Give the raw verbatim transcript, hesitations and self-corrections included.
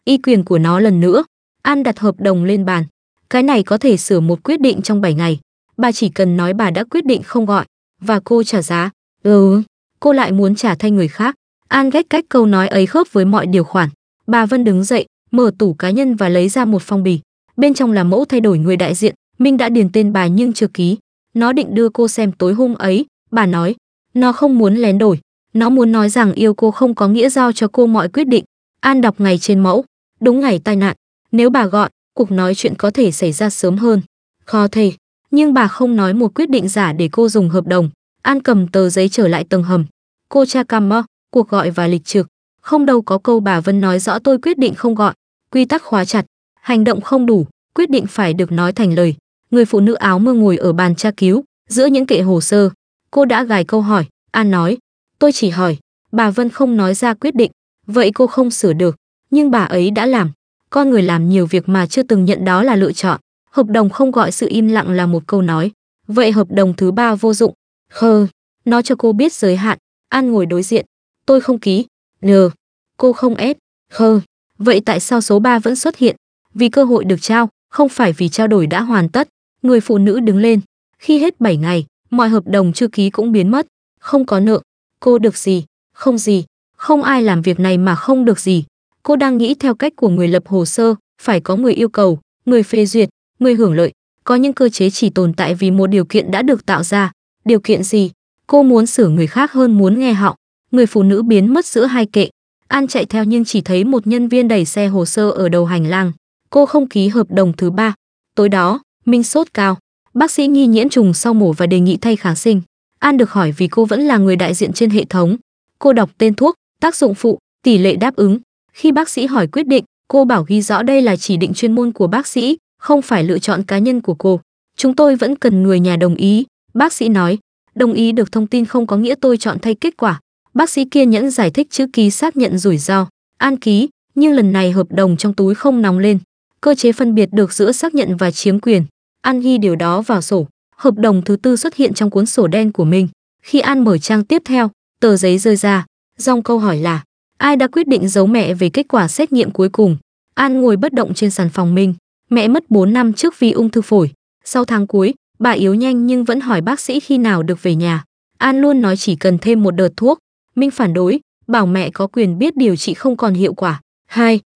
y quyền của nó lần nữa. An đặt hợp đồng lên bàn. Cái này có thể sửa một quyết định trong bảy ngày. Bà chỉ cần nói bà đã quyết định không gọi, và cô trả giá. Ừ, cô lại muốn trả thay người khác. An ghét cách câu nói ấy khớp với mọi điều khoản. Bà Vân đứng dậy, mở tủ cá nhân và lấy ra một phong bì. Bên trong là mẫu thay đổi người đại diện. Minh đã điền tên bà nhưng chưa ký. Nó định đưa cô xem tối hôm ấy. Bà nói, nó không muốn lén đổi. Nó muốn nói rằng yêu cô không có nghĩa giao cho cô mọi quyết định. An đọc ngày trên mẫu. Đúng ngày tai nạn. Nếu bà gọi, cuộc nói chuyện có thể xảy ra sớm hơn. Khó thể. Nhưng bà không nói một quyết định giả để cô dùng hợp đồng. An cầm tờ giấy trở lại tầng hầm. Cô tra cam mơ, cuộc gọi và lịch trực. Không đâu có câu bà Vân nói rõ tôi quyết định không gọi. Quy tắc khóa chặt. Hành động không đủ, quyết định phải được nói thành lời. Người phụ nữ áo mưa ngồi ở bàn tra cứu, giữa những kệ hồ sơ. Cô đã gài câu hỏi. An nói, tôi chỉ hỏi. Bà Vân không nói ra quyết định. Vậy cô không sửa được. Nhưng bà ấy đã làm. Con người làm nhiều việc mà chưa từng nhận đó là lựa chọn. Hợp đồng không gọi sự im lặng là một câu nói. Vậy hợp đồng thứ ba vô dụng. Khờ. Nó cho cô biết giới hạn. An ngồi đối diện. Tôi không ký. Nhờ. Cô không ép. Khờ. Vậy tại sao số ba vẫn xuất hiện? Vì cơ hội được trao, không phải vì trao đổi đã hoàn tất. Người phụ nữ đứng lên. Khi hết bảy ngày, mọi hợp đồng chưa ký cũng biến mất. Không có nợ. Cô được gì? Không gì. Không ai làm việc này mà không được gì. Cô đang nghĩ theo cách của người lập hồ sơ, phải có người yêu cầu, người phê duyệt, người hưởng lợi. Có những cơ chế chỉ tồn tại vì một điều kiện đã được tạo ra. Điều kiện gì? Cô muốn sửa người khác hơn muốn nghe họ. Người phụ nữ biến mất giữa hai kệ. An chạy theo nhưng chỉ thấy một nhân viên đẩy xe hồ sơ ở đầu hành lang. Cô không ký hợp đồng thứ ba. Tối đó, Minh sốt cao. Bác sĩ nghi nhiễm trùng sau mổ và đề nghị thay kháng sinh. An được hỏi vì cô vẫn là người đại diện trên hệ thống. Cô đọc tên thuốc, tác dụng phụ, tỷ lệ đáp ứng. Khi bác sĩ hỏi quyết định, cô bảo ghi rõ đây là chỉ định chuyên môn của bác sĩ, không phải lựa chọn cá nhân của cô. Chúng tôi vẫn cần người nhà đồng ý. Bác sĩ nói, đồng ý được thông tin không có nghĩa tôi chọn thay kết quả. Bác sĩ kiên nhẫn giải thích chữ ký xác nhận rủi ro. An ký, nhưng lần này hợp đồng trong túi không nóng lên. Cơ chế phân biệt được giữa xác nhận và chiếm quyền. An ghi điều đó vào sổ. Hợp đồng thứ tư xuất hiện trong cuốn sổ đen của mình. Khi An mở trang tiếp theo, tờ giấy rơi ra. Dòng câu hỏi là, ai đã quyết định giấu mẹ về kết quả xét nghiệm cuối cùng? An ngồi bất động trên sàn phòng mình. Mẹ mất bốn năm trước vì ung thư phổi. Sau tháng cuối, bà yếu nhanh nhưng vẫn hỏi bác sĩ khi nào được về nhà. An luôn nói chỉ cần thêm một đợt thuốc. Minh phản đối, bảo mẹ có quyền biết điều trị không còn hiệu quả. hai.